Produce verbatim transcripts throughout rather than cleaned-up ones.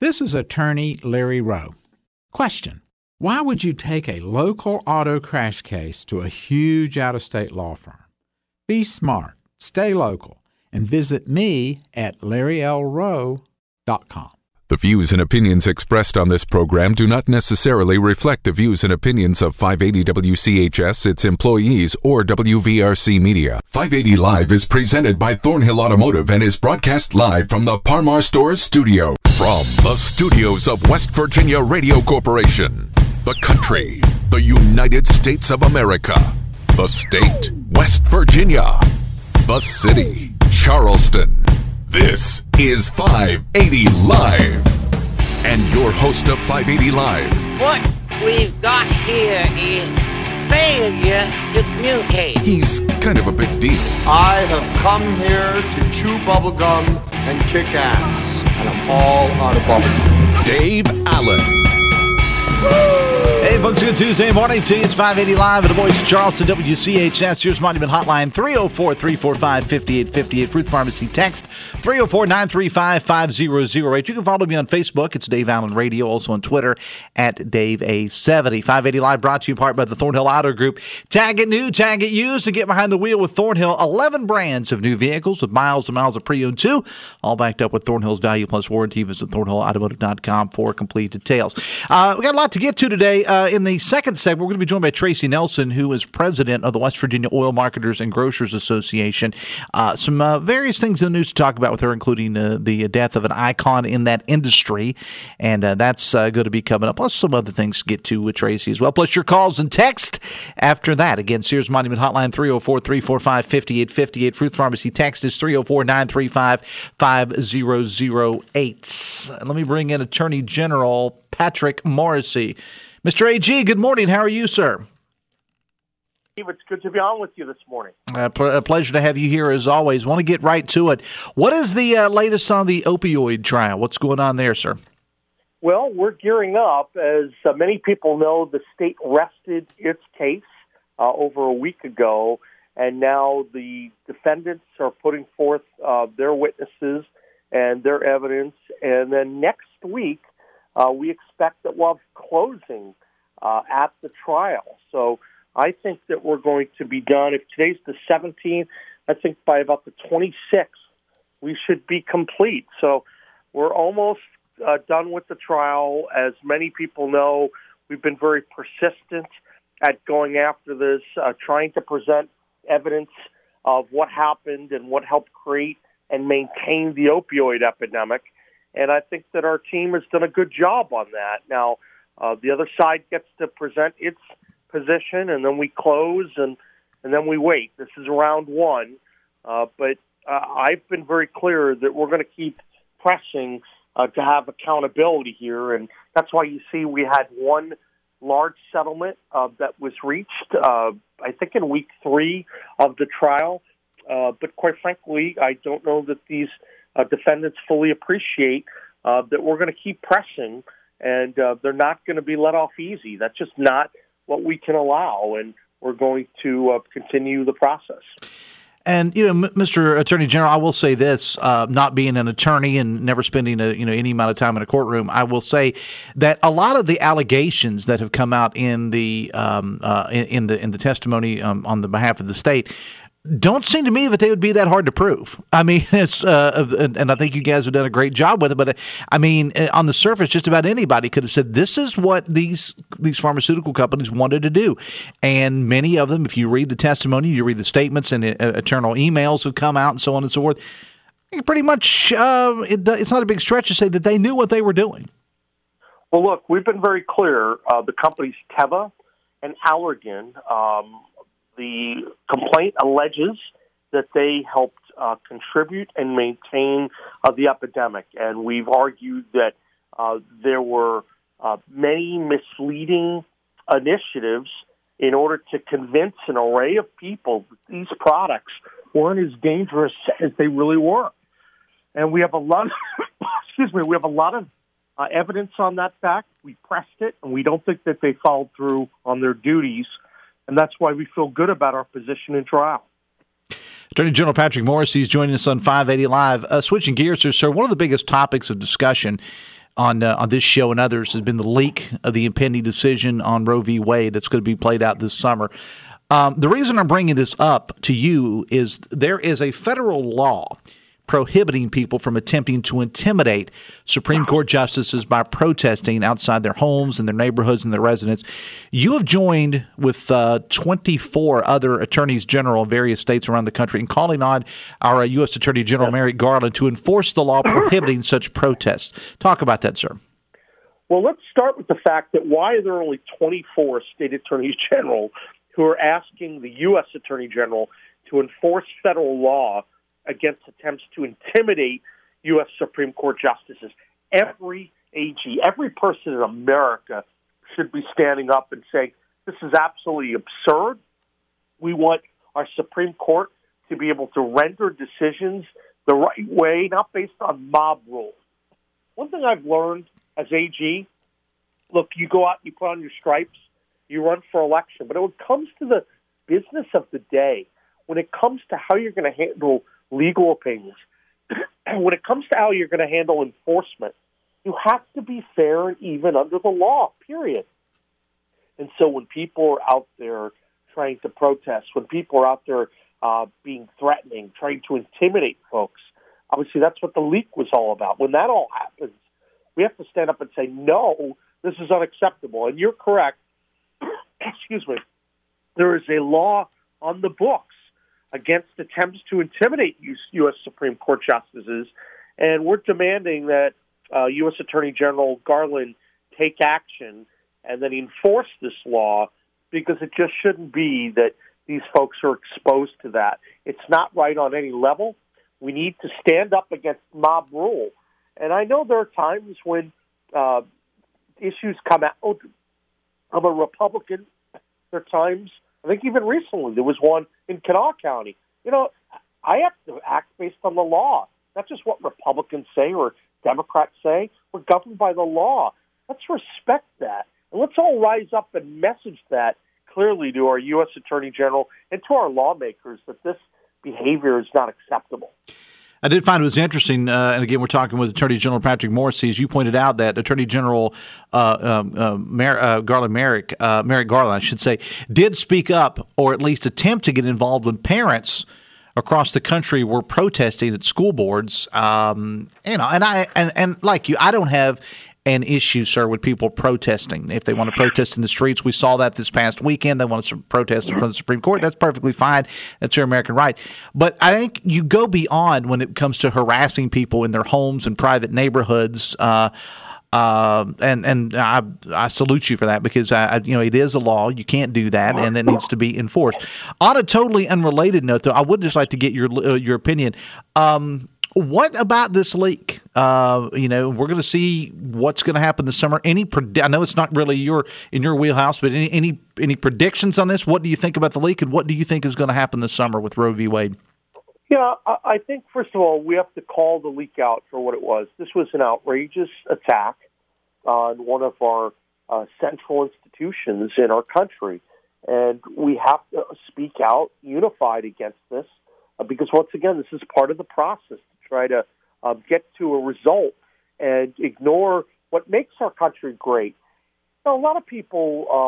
This is attorney Larry Rowe. Question: why would you take a local auto crash case to a huge out-of-state law firm? Be smart, stay local, and visit me at larry l rowe dot com. The views and opinions expressed on this program do not necessarily reflect the views and opinions of five eighty W C H S, its employees, or W V R C Media. five eighty Live is presented by Thornhill Automotive and is broadcast live from the Parmar Stores studio. From the studios of West Virginia Radio Corporation, the country, the United States of America, the state, West Virginia, the city, Charleston. This is five eighty Live. And your host of five eighty Live. What we've got here is failure to communicate. He's kind of a big deal. I have come here to chew bubblegum and kick ass. And I'm all out of bubblegum. Dave Allen. Hey, folks, good Tuesday morning to you. It's five eighty Live at the voice of Charleston, W C H S. Here's Monument Hotline, three oh four, three four five, five eight five eight. Fruit Pharmacy text, three oh four, nine three five, five oh oh eight. You can follow me on Facebook. It's Dave Allen Radio. Also on Twitter, at Dave A seventy. five eighty Live brought to you in part by the Thornhill Auto Group. Tag it new, tag it used, and get behind the wheel with Thornhill. eleven brands of new vehicles with miles and miles of pre-owned too. All backed up with Thornhill's Value Plus warranty. Visit thornhill automotive dot com for complete details. Uh, we got a lot to get to today. Uh, in the second segment, we're going to be joined by Tracy Nelson, who is president of the West Virginia Oil Marketers and Grocers Association. Uh, some uh, various things in the news to talk about with her, including uh, the death of an icon in that industry, and uh, that's uh, going to be coming up, plus some other things to get to with Tracy as well, plus your calls and text after that. Again, Sears Monument Hotline, three oh four, three four five, five eight five eight. Fruit Pharmacy text is three oh four, nine three five, five oh oh eight. Let me bring in Attorney General Patrick Morrisey. Mister A G, good morning. How are you, sir? Steve, it's good to be on with you this morning. Uh, pl- a pleasure to have you here, as always. Want to get right to it. What is the uh, latest on the opioid trial? What's going on there, sir? Well, we're gearing up. As uh, many people know, the state rested its case uh, over a week ago, and now the defendants are putting forth uh, their witnesses and their evidence. And then next week, uh, we expect that we'll have closing uh, at the trial. So I think that we're going to be done. If today's the seventeenth, I think by about the twenty-sixth, we should be complete. So we're almost uh, done with the trial. As many people know, we've been very persistent at going after this, uh, trying to present evidence of what happened and what helped create and maintain the opioid epidemic. And I think that our team has done a good job on that. Now, uh, the other side gets to present its position, and then we close, and, and then we wait. This is round one. Uh, but uh, I've been very clear that we're going to keep pressing uh, to have accountability here, and that's why you see we had one large settlement uh, that was reached, uh, I think, in week three of the trial. Uh, but quite frankly, I don't know that these uh, defendants fully appreciate uh, that we're going to keep pressing, and uh, they're not going to be let off easy. That's just not what we can allow, and we're going to uh, continue the process. And, you know, Mister Attorney General, I will say this, uh, not being an attorney and never spending, a, you know, any amount of time in a courtroom, I will say that a lot of the allegations that have come out in the um, uh, in, in the in the testimony um, on the behalf of the state don't seem to me that they would be that hard to prove. I mean, it's uh, and I think you guys have done a great job with it. But I mean, on the surface, just about anybody could have said this is what these these pharmaceutical companies wanted to do. And many of them, if you read the testimony, you read the statements and uh, eternal emails have come out and so on and so forth. Pretty much, uh, it, it's not a big stretch to say that they knew what they were doing. Well, look, we've been very clear. Uh, the companies Teva and Allergan. Um, The complaint alleges that they helped uh, contribute and maintain uh, the epidemic, and we've argued that uh, there were uh, many misleading initiatives in order to convince an array of people that these products weren't as dangerous as they really were. And we have a lot, of, excuse me, we have a lot of uh, evidence on that fact. We pressed it, and we don't think that they followed through on their duties. And that's why we feel good about our position in trial. Attorney General Patrick Morrisey is joining us on five eighty Live. Uh, switching gears here, sir, one of the biggest topics of discussion on uh, on this show and others has been the leak of the impending decision on Roe v. Wade that's going to be played out this summer. Um, the reason I'm bringing this up to you is there is a federal law prohibiting people from attempting to intimidate Supreme Court justices by protesting outside their homes and their neighborhoods and their residence. You have joined with uh, twenty-four other attorneys general in various states around the country in calling on our uh, U S Attorney General Merrick Garland to enforce the law prohibiting such protests. Talk about that, sir. Well, let's start with the fact that why are there only twenty-four state attorneys general who are asking the U S Attorney General to enforce federal law against attempts to intimidate U S Supreme Court justices? Every A G, every person in America should be standing up and saying, this is absolutely absurd. We want our Supreme Court to be able to render decisions the right way, not based on mob rules. One thing I've learned as A G, look, you go out, you put on your stripes, you run for election, but when it comes to the business of the day, when it comes to how you're going to handle legal opinions, and when it comes to how you're going to handle enforcement, you have to be fair and even under the law, period. And so when people are out there trying to protest, when people are out there uh, being threatening, trying to intimidate folks, obviously that's what the leak was all about. When that all happens, we have to stand up and say, no, this is unacceptable. And you're correct. Excuse me. There is a law on the books against attempts to intimidate U S Supreme Court justices, and we're demanding that uh, U S Attorney General Garland take action and then enforce this law, because it just shouldn't be that these folks are exposed to that. It's not right on any level. We need to stand up against mob rule. And I know there are times when uh, issues come out. I'm a Republican. There are times, I think even recently, there was one in Kanawha County. You know, I have to act based on the law, not just what Republicans say or Democrats say. We're governed by the law. Let's respect that. And let's all rise up and message that clearly to our U S Attorney General and to our lawmakers that this behavior is not acceptable. I did find it was interesting, uh, and again, we're talking with Attorney General Patrick Morrisey, as you pointed out, that Attorney General uh, um, uh, Mer- uh, Garland Merrick, uh, Merrick Garland, I should say, did speak up or at least attempt to get involved when parents across the country were protesting at school boards. Um, you know, and I and, and like you, I don't have an issue, sir, with people protesting. If they want to protest in the streets, we saw that this past weekend. They want to protest in front of the Supreme Court. That's perfectly fine. That's their American right. But I think you go beyond when it comes to harassing people in their homes and private neighborhoods. Uh, uh, and and I, I salute you for that, because I, you know it is a law. You can't do that, and it needs to be enforced. On a totally unrelated note, though, I would just like to get your uh, your opinion. Um, What about this leak? Uh, you know, we're going to see what's going to happen this summer. Any, I know it's not really your in your wheelhouse, but any, any any predictions on this? What do you think about the leak, and what do you think is going to happen this summer with Roe v. Wade? Yeah, I think first of all we have to call the leak out for what it was. This was an outrageous attack on one of our uh, central institutions in our country, and we have to speak out unified against this, uh, because once again, this is part of the process. Try to uh, get to a result and ignore what makes our country great. Now, a lot of people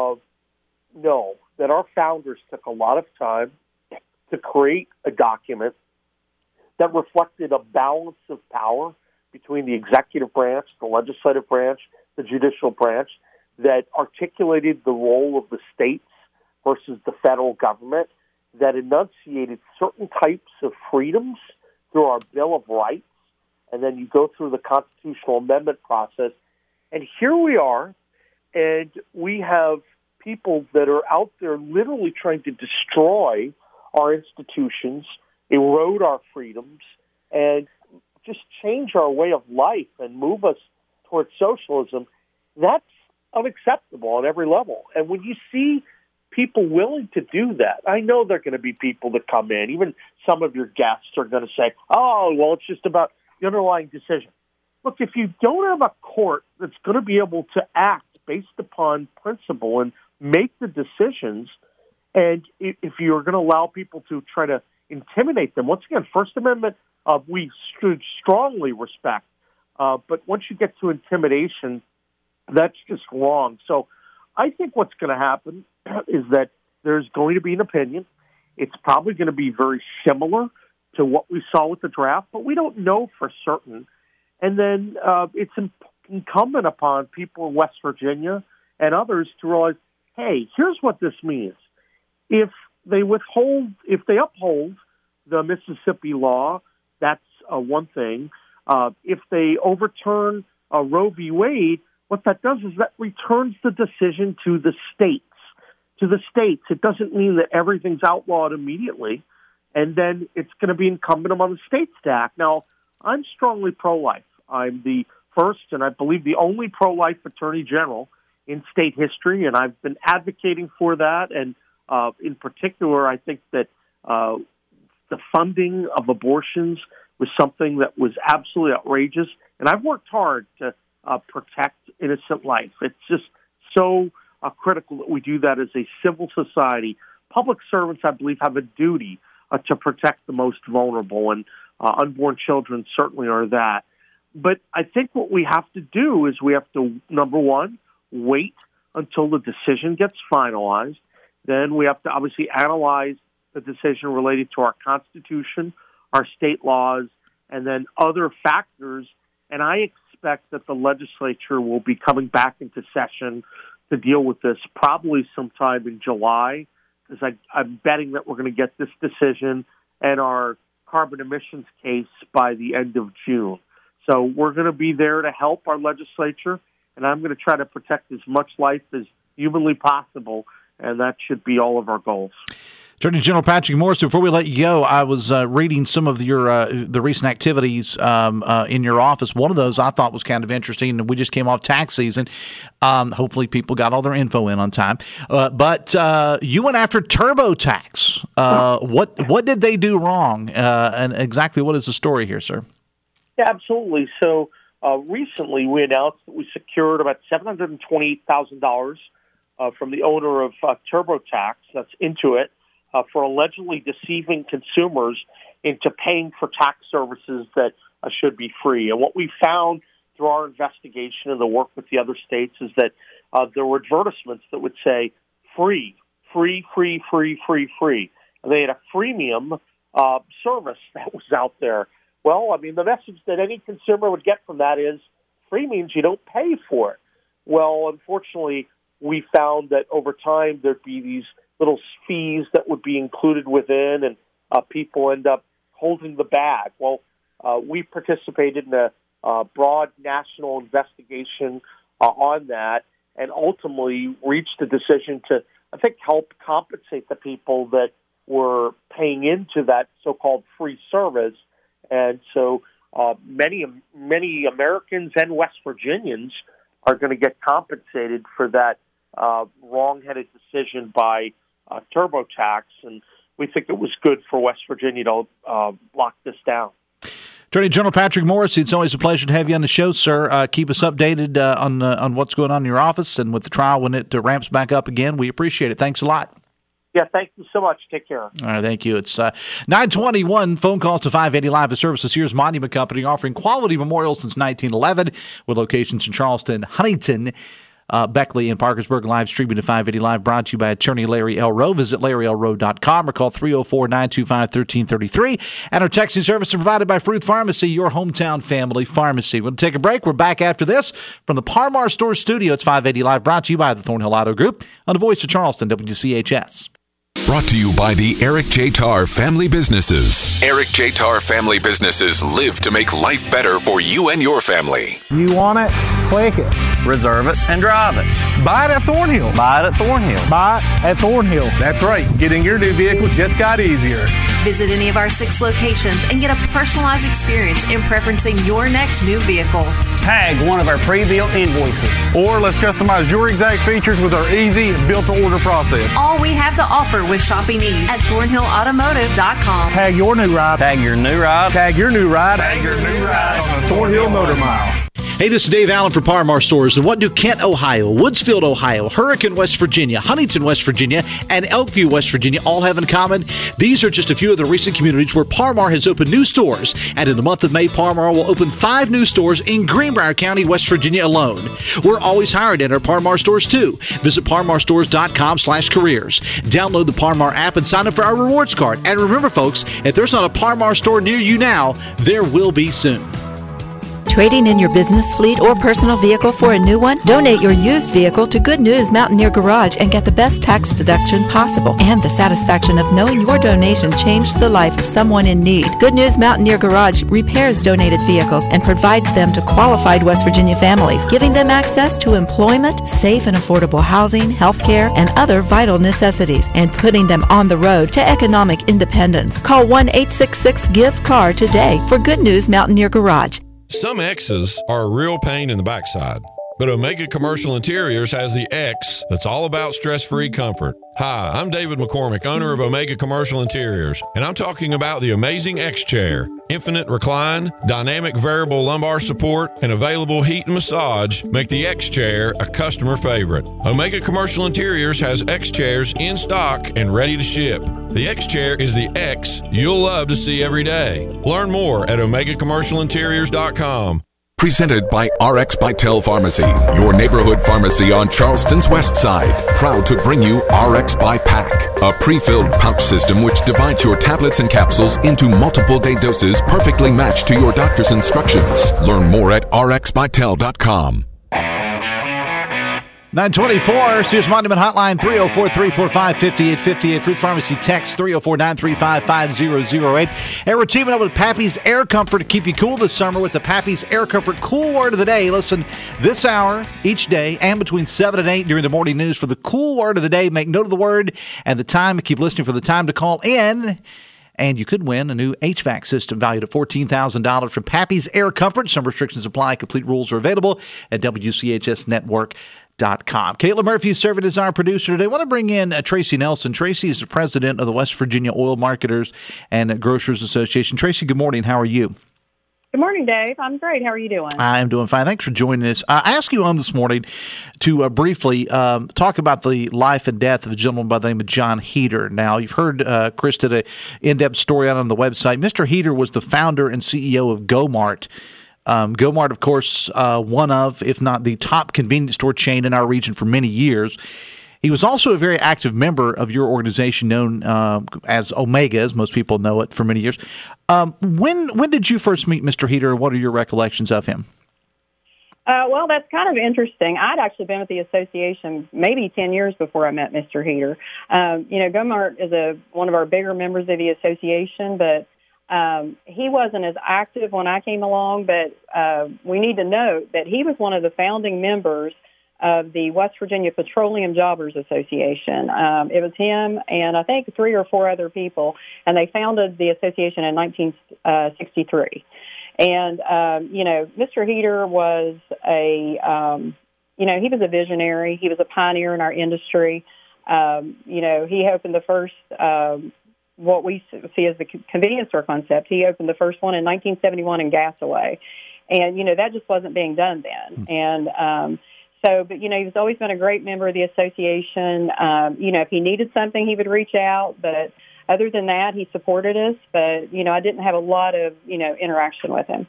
uh, know that our founders took a lot of time to create a document that reflected a balance of power between the executive branch, the legislative branch, the judicial branch, that articulated the role of the states versus the federal government, that enunciated certain types of freedoms through our Bill of Rights, and then you go through the constitutional amendment process. And here we are, and we have people that are out there literally trying to destroy our institutions, erode our freedoms, and just change our way of life and move us towards socialism. That's unacceptable on every level. And when you see people willing to do that, I know there are going to be people that come in, even some of your guests are going to say, oh, well, it's just about the underlying decision. Look, if you don't have a court that's going to be able to act based upon principle and make the decisions, and if you're going to allow people to try to intimidate them, once again, First Amendment, uh, we should strongly respect. Uh, but once you get to intimidation, that's just wrong. So I think what's going to happen is that there's going to be an opinion. It's probably going to be very similar to what we saw with the draft, but we don't know for certain. And then uh, it's incumbent upon people in West Virginia and others to realize, hey, here's what this means. If they withhold, if they uphold the Mississippi law, that's uh, one thing. Uh, if they overturn uh, Roe v. Wade, what that does is that returns the decision to the states. To the states. It doesn't mean that everything's outlawed immediately, and then it's going to be incumbent upon the states to act. Now, I'm strongly pro-life. I'm the first, and I believe the only pro-life attorney general in state history, and I've been advocating for that. And uh, in particular, I think that uh, the funding of abortions was something that was absolutely outrageous, and I've worked hard to uh, protect innocent life. It's just so uh, critical that we do that as a civil society. Public servants, I believe, have a duty uh, to protect the most vulnerable, and uh, unborn children certainly are that. But I think what we have to do is we have to, number one, wait until the decision gets finalized. Then we have to obviously analyze the decision related to our Constitution, our state laws, and then other factors. And I expect that the legislature will be coming back into session to deal with this probably sometime in July, because I'm betting that we're going to get this decision and our carbon emissions case by the end of June. So we're going to be there to help our legislature, and I'm going to try to protect as much life as humanly possible, and that should be all of our goals. Attorney General Patrick Morris, before we let you go, I was uh, reading some of your uh, the recent activities um, uh, in your office. One of those I thought was kind of interesting, and we just came off tax season. Um, hopefully people got all their info in on time. Uh, but uh, you went after TurboTax. Uh, what what did they do wrong, uh, and exactly what is the story here, sir? Yeah, absolutely. So uh, recently we announced that we secured about seven hundred twenty-eight thousand dollars uh, from the owner of uh, TurboTax, that's Intuit, Uh, for allegedly deceiving consumers into paying for tax services that uh, should be free. And what we found through our investigation and the work with the other states is that uh, there were advertisements that would say free, free, free, free, free, free. And they had a freemium uh, service that was out there. Well, I mean, the message that any consumer would get from that is free means you don't pay for it. Well, unfortunately, we found that over time there'd be these little fees that would be included within, and uh, people end up holding the bag. Well, uh, we participated in a uh, broad national investigation uh, on that, and ultimately reached a decision to, I think, help compensate the people that were paying into that so-called free service. And so uh, many, many Americans and West Virginians are going to get compensated for that uh, wrong-headed decision by Uh, TurboTax, and we think it was good for West Virginia to uh, lock this down. Attorney General Patrick Morris, it's always a pleasure to have you on the show, sir. Uh, keep us updated uh, on uh, on what's going on in your office and with the trial when it uh, ramps back up again. We appreciate it. Thanks a lot. Yeah, thank you so much. Take care. All right, thank you. It's uh, nine twenty-one. Phone calls to five eighty Live. The Services Sears Monument Company, offering quality memorials since nineteen eleven with locations in Charleston, Huntington, Uh, Beckley, and Parkersburg. Live streaming to five eighty Live, brought to you by attorney Larry L. Rowe. Visit larry l rowe dot com or call three oh four, nine two five, one three three three. And our texting service is provided by Fruth Pharmacy, your hometown family pharmacy. We'll take a break. We're back after this from the Parmar Store Studio. It's five eighty Live, brought to you by the Thornhill Auto Group on the Voice of Charleston, W C H S. Brought to you by the Eric J. Tarr Family Businesses. Eric J. Tarr Family Businesses live to make life better for you and your family. You want it? Click it. Reserve it and drive it. Buy it at Thornhill. Buy it at Thornhill. Buy it at Thornhill. That's right. Getting your new vehicle just got easier. Visit any of our six locations and get a personalized experience in preferencing your next new vehicle. Tag one of our pre-built invoices. Or let's customize your exact features with our easy built-to-order process. All we have to offer with shopping ease at thornhill automotive dot com. Tag your new ride. Tag your new ride. Tag your new ride. Tag your new ride on the Thornhill Motor Mile. Hey, this is Dave Allen for Parmar Stores. And what do Kent, Ohio, Woodsfield, Ohio, Hurricane, West Virginia, Huntington, West Virginia, and Elkview, West Virginia all have in common? These are just a few of the recent communities where Parmar has opened new stores. And in the month of May, Parmar will open five new stores in Greenbrier County, West Virginia alone. We're always hiring at our Parmar stores, too. Visit parmarstores.com slash careers. Download the Parmar app and sign up for our rewards card. And remember, folks, if there's not a Parmar store near you now, there will be soon. Trading in your business fleet or personal vehicle for a new one? Donate your used vehicle to Good News Mountaineer Garage and get the best tax deduction possible and the satisfaction of knowing your donation changed the life of someone in need. Good News Mountaineer Garage repairs donated vehicles and provides them to qualified West Virginia families, giving them access to employment, safe and affordable housing, health care, and other vital necessities, and putting them on the road to economic independence. Call one eight six six give C A R today for Good News Mountaineer Garage. Some X's are a real pain in the backside, but Omega Commercial Interiors has the X that's all about stress-free comfort. Hi, I'm David McCormick, owner of Omega Commercial Interiors, and I'm talking about the amazing X-Chair. Infinite recline, dynamic variable lumbar support, and available heat and massage make the X-Chair a customer favorite. Omega Commercial Interiors has X-Chairs in stock and ready to ship. The X-Chair is the X you'll love to see every day. Learn more at omega commercial interiors dot com. Presented by R X Bytel Pharmacy, your neighborhood pharmacy on Charleston's west side. Proud to bring you R X by Pack, a pre-filled pouch system which divides your tablets and capsules into multiple day doses perfectly matched to your doctor's instructions. Learn more at r x bytel dot com. nine twenty-four, Sears Monument Hotline, three oh four, three four five, five eight five eight. Fruit Pharmacy text, three oh four, nine three five, five zero zero eight. And we're teaming up with Pappy's Air Comfort to keep you cool this summer with the Pappy's Air Comfort Cool Word of the Day. Listen, this hour, each day, and between seven and eight during the morning news for the Cool Word of the Day. Make note of the word and the time. Keep listening for the time to call in. And you could win a new H V A C system valued at fourteen thousand dollars from Pappy's Air Comfort. Some restrictions apply. Complete rules are available at W C H S network dot com. Caitlin Murphy is serving as our producer today. I want to bring in uh, Tracy Nelson. Tracy is the president of the West Virginia Oil Marketers and Grocers Association. Tracy, good morning. How are you? Good morning, Dave. I'm great. How are you doing? I am doing fine. Thanks for joining us. I asked you on this morning to uh, briefly um, talk about the life and death of a gentleman by the name of John Heater. Now, you've heard uh, Chris did an in-depth story out on the website. Mister Heater was the founder and C E O of Go-Mart. Um, Go-Mart, of course, uh, one of, if not the top convenience store chain in our region for many years. He was also a very active member of your organization known uh, as Omega, as most people know it, for many years. Um, when when did you first meet Mister Heater, and what are your recollections of him? Uh, well, that's kind of interesting. I'd actually been with the association maybe ten years before I met Mister Heater. Um, you know, Go-Mart is a one of our bigger members of the association, but Um, he wasn't as active when I came along, but uh, we need to note that he was one of the founding members of the West Virginia Petroleum Jobbers Association. Um, it was him and I think three or four other people, and they founded the association in nineteen sixty-three. And, um, you know, Mister Heater was a, um, you know, he was a visionary. He was a pioneer in our industry. Um, you know, he opened the first um what we see as the convenience store concept. He opened the first one in nineteen seventy-one in Gasaway. And, you know, that just wasn't being done then. And um, so, but, you know, he's always been a great member of the association. Um, you know, if he needed something, he would reach out. But other than that, he supported us. But, you know, I didn't have a lot of, you know, interaction with him.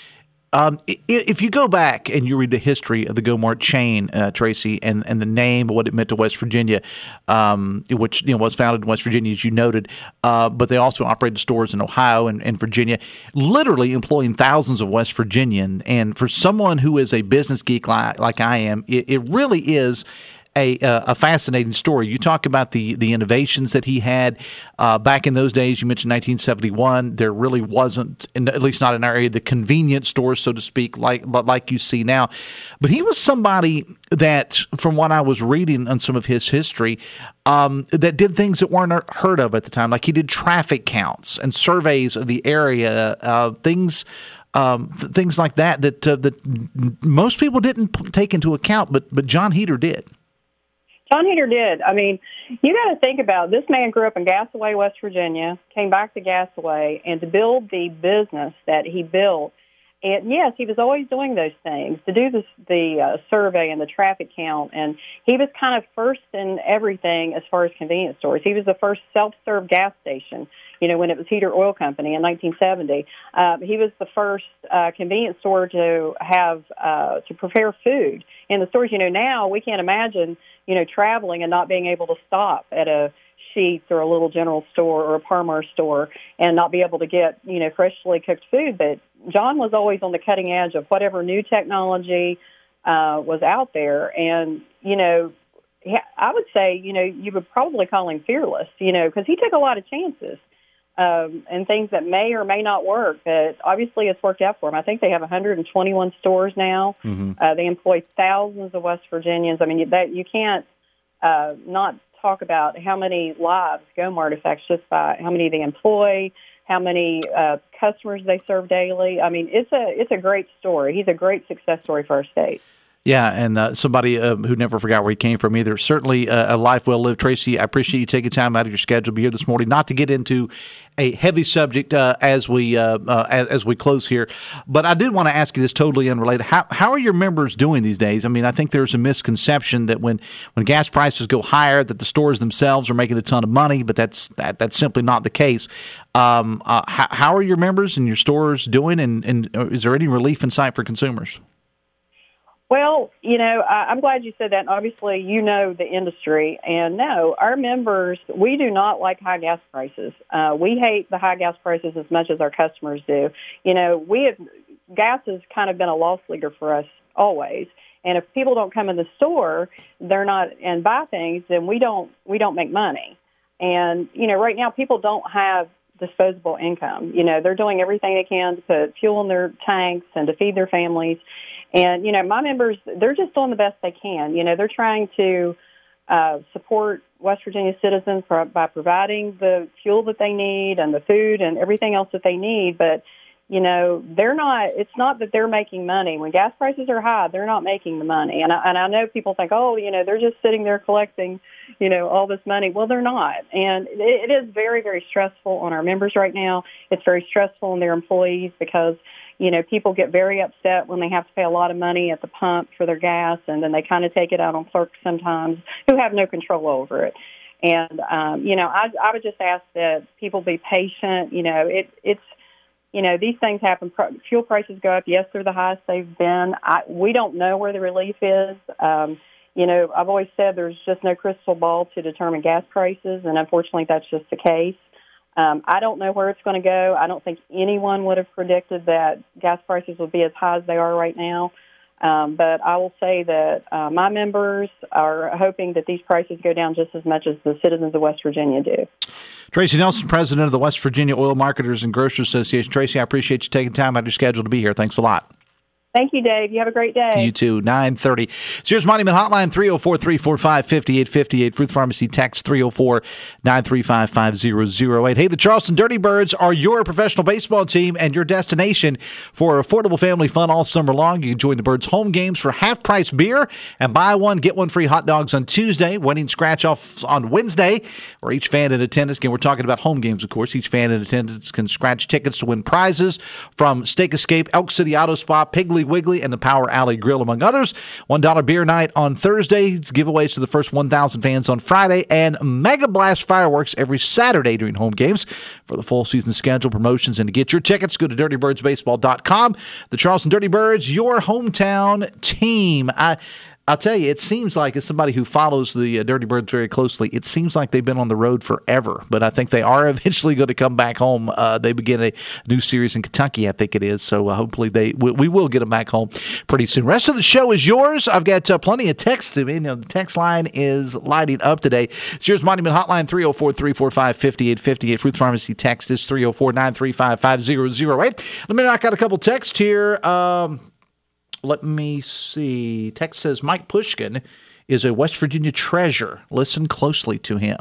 Um, if you go back and you read the history of the Go-Mart chain, uh, Tracy, and, and the name, what it meant to West Virginia, um, which you know was founded in West Virginia, as you noted, uh, but they also operated stores in Ohio and, and Virginia, literally employing thousands of West Virginians. And for someone who is a business geek like, like I am, it, it really is A, a fascinating story. You talk about the, the innovations that he had uh, back in those days. You mentioned nineteen seventy-one. There really wasn't, in, at least not in our area, the convenience stores, so to speak, like like you see now. But he was somebody that, from what I was reading on some of his history, um, that did things that weren't heard of at the time. Like he did traffic counts and surveys of the area, uh, things um, th- things like that that uh, that most people didn't p- take into account, but but John Heater did. John Heater did. I mean, you got to think about this man grew up in Gasaway, West Virginia, came back to Gasaway, and to build the business that he built, And yes, he was always doing those things to do this, the uh, survey and the traffic count. And he was kind of first in everything as far as convenience stores. He was the first self-serve gas station, you know, when it was Heater Oil Company in nineteen seventy. Uh, he was the first uh, convenience store to have, uh, to prepare food in the stores. You know, now we can't imagine, you know, traveling and not being able to stop at a Sheetz or a little general store or a Parmar store and not be able to get, you know, freshly cooked food. But John was always on the cutting edge of whatever new technology uh, was out there. And, you know, I would say, you know, you would probably call him fearless, you know, because he took a lot of chances um, and things that may or may not work. But obviously it's worked out for him. I think they have one hundred twenty-one stores now. Mm-hmm. Uh, they employ thousands of West Virginians. I mean, that you can't uh, not talk about how many lives Go-Mart affects just by how many they employ, how many uh, customers they serve daily. I mean, it's a it's a great story. He's a great success story for our state. Yeah, and uh, somebody uh, who never forgot where he came from either. Certainly uh, a life well lived. Tracy, I appreciate you taking time out of your schedule to be here this morning, not to get into a heavy subject uh, as we uh, uh, as, as we close here. But I did want to ask you this totally unrelated. How how are your members doing these days? I mean, I think there's a misconception that when, when gas prices go higher, that the stores themselves are making a ton of money, but that's that, that's simply not the case. Um, uh, how, how are your members and your stores doing, and, and is there any relief in sight for consumers? Well, you know, I, I'm glad you said that. And obviously, you know the industry. And no, our members, we do not like high gas prices. Uh, we hate the high gas prices as much as our customers do. You know, we have, gas has kind of been a loss leader for us always. And if people don't come in the store, they're not and buy things, then we don't we don't make money. And you know, right now people don't have disposable income. You know, they're doing everything they can to put fuel in their tanks and to feed their families. And, you know, my members, they're just doing the best they can. You know, they're trying to uh, support West Virginia citizens for, by providing the fuel that they need and the food and everything else that they need. But, you know, they're not, it's not that they're making money. When gas prices are high, they're not making the money. And I, and I know people think, oh, you know, they're just sitting there collecting, you know, all this money. Well, they're not. And it, it is very, very stressful on our members right now. It's very stressful on their employees because, you know, people get very upset when they have to pay a lot of money at the pump for their gas, and then they kind of take it out on clerks sometimes who have no control over it. And, um, you know, I, I would just ask that people be patient. You know, it, it's, you know, these things happen. Fuel prices go up. Yes, they're the highest they've been. I, we don't know where the relief is. Um, you know, I've always said there's just no crystal ball to determine gas prices, and unfortunately that's just the case. Um, I don't know where it's going to go. I don't think anyone would have predicted that gas prices would be as high as they are right now. Um, but I will say that uh, my members are hoping that these prices go down just as much as the citizens of West Virginia do. Tracy Nelson, president of the West Virginia Oil Marketers and Grocers Association. Tracy, I appreciate you taking time out of your schedule to be here. Thanks a lot. Thank you, Dave. You have a great day. You too. nine thirty. Sears Monument Hotline, three oh four, three four five, five eight five eight. Ruth Pharmacy text three oh four, nine three five, five oh oh eight. Hey, the Charleston Dirty Birds are your professional baseball team and your destination for affordable family fun all summer long. You can join the Birds home games for half-price beer and buy one, get one free hot dogs on Tuesday, winning scratch-off on Wednesday, where each fan in attendance, again, we're talking about home games, of course, each fan in attendance can scratch tickets to win prizes from Steak Escape, Elk City Auto Spa, Piggly Wiggly, and the Power Alley Grill, among others. one dollar beer night on Thursday, giveaways to the first one thousand fans on Friday, and Mega Blast fireworks every Saturday during home games. For the full season schedule, promotions, and to get your tickets, go to dirty birds baseball dot com. The Charleston Dirty Birds, your hometown team. I I'll tell you, it seems like, as somebody who follows the uh, Dirty Birds very closely, it seems like they've been on the road forever. But I think they are eventually going to come back home. Uh, they begin a new series in Kentucky, I think it is. So uh, hopefully they we, we will get them back home pretty soon. Rest of the show is yours. I've got uh, plenty of text to me. You know, the text line is lighting up today. Sears Monument Hotline, three oh four, three four five, five eight five eight. Fruit Pharmacy text is three oh four, nine three five, five oh oh eight. Let me knock out a couple texts here. Um... Let me see. Text says Mike Pushkin is a West Virginia treasure. Listen closely to him.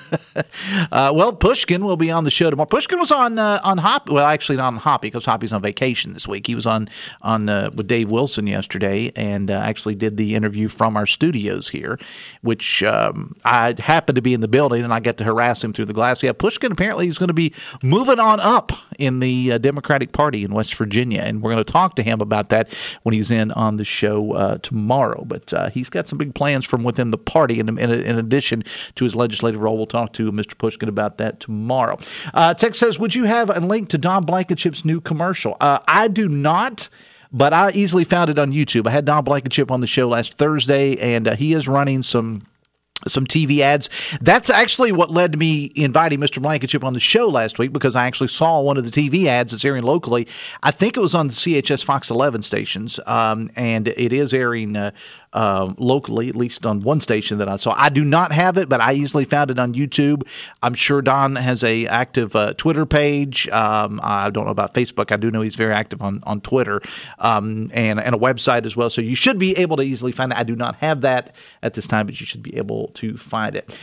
uh, well, Pushkin will be on the show tomorrow. Pushkin was on uh, on Hoppy. Well, actually not on Hoppy because Hoppy's on vacation this week. He was on on uh, with Dave Wilson yesterday and uh, actually did the interview from our studios here, which um, I happened to be in the building and I got to harass him through the glass. Yeah, Pushkin apparently is going to be moving on up in the uh, Democratic Party in West Virginia, and we're going to talk to him about that when he's in on the show uh, tomorrow. But uh, he's got some big plans from within the party, in, in, in addition to his legislative role. We'll talk to Mister Pushkin about that tomorrow. Uh, Tex says, would you have a link to Don Blankenship's new commercial? Uh, I do not. But I easily found it on YouTube. I had Don Blankenship on the show last Thursday, and uh, he is running some some T V ads. That's actually what led to me inviting Mister Blankenship on the show last week, because I actually saw one of the T V ads that's airing locally. I think it was on the C H S Fox eleven stations, um, and it is airing uh, uh, locally, at least on one station that I saw. I do not have it, but I easily found it on YouTube. I'm sure Don has a active uh, Twitter page. Um, I don't know about Facebook. I do know he's very active on, on Twitter, um, and, and a website as well. So you should be able to easily find it. I do not have that at this time, but you should be able to find it.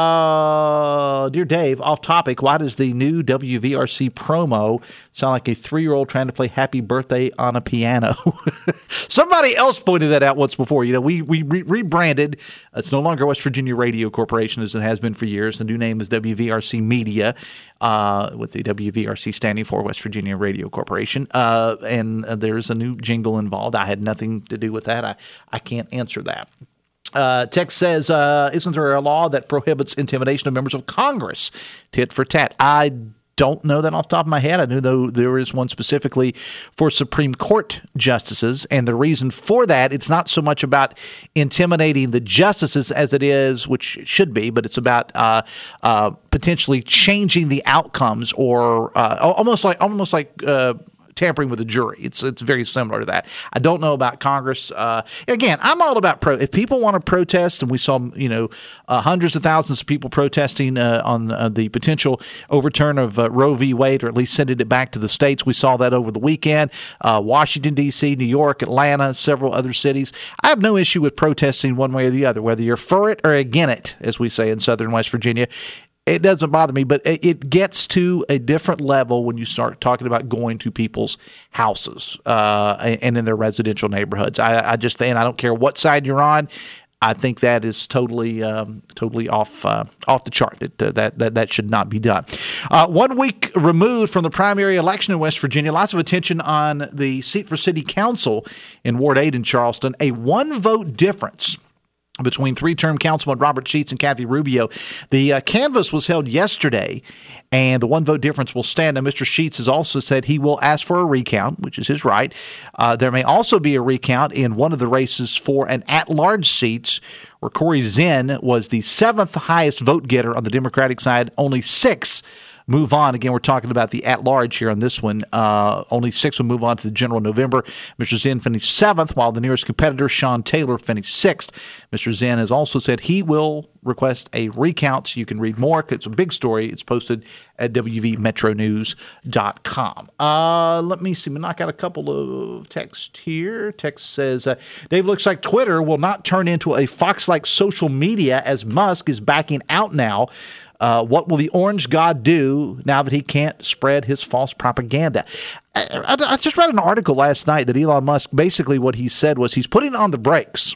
Uh, dear Dave, off topic, why does the new W V R C promo sound like a three-year-old trying to play Happy Birthday on a piano? Somebody else pointed that out once before. You know, we, we re- rebranded. It's no longer West Virginia Radio Corporation as it has been for years. The new name is W V R C Media, uh, with the W V R C standing for West Virginia Radio Corporation. Uh, and uh, there's a new jingle involved. I had nothing to do with that. I, I can't answer that. Uh, Tex says, uh, isn't there a law that prohibits intimidation of members of Congress? Tit for tat. I don't know that off the top of my head. I know though there is one specifically for Supreme Court justices, and the reason for that, it's not so much about intimidating the justices as it is, which it should be, but it's about uh, uh, potentially changing the outcomes, or uh, almost like almost like. Uh, tampering with a jury. It's it's very similar to that. I don't know about Congress. Uh, again, I'm all about pro. If people want to protest, and we saw you know uh, hundreds of thousands of people protesting uh, on uh, the potential overturn of uh, Roe v. Wade, or at least sending it back to the states. We saw that over the weekend. Uh, Washington, D C, New York, Atlanta, several other cities. I have no issue with protesting one way or the other, whether you're for it or against it, as we say in southern West Virginia. It doesn't bother me, but it gets to a different level when you start talking about going to people's houses uh, and in their residential neighborhoods. I, I just think, and I don't care what side you're on, I think that is totally, um, totally off, uh, off the chart. That uh, that that that should not be done. Uh, one week removed from the primary election in West Virginia, lots of attention on the seat for city council in Ward eight in Charleston. A one vote difference between three-term Councilman Robert Sheets and Kathy Rubio. The uh, canvass was held yesterday, and the one-vote difference will stand. Now, Mister Sheets has also said he will ask for a recount, which is his right. Uh, there may also be a recount in one of the races for an at-large seats, where Corey Zinn was the seventh highest vote getter on the Democratic side. Only six move on. Again, we're talking about the at-large here on this one. Uh, only six will move on to the general in November. Mister Zinn finished seventh, while the nearest competitor, Sean Taylor, finished sixth. Mister Zinn has also said he will request a recount, so you can read more. It's a big story. It's posted at w v metro news dot com. Uh, let me see. We knock out a couple of texts here. Text says, uh, Dave, looks like Twitter will not turn into a Fox-like social media as Musk is backing out now. Uh, what will the orange god do now that he can't spread his false propaganda? I, I, I just read an article last night that Elon Musk, basically what he said was he's putting on the brakes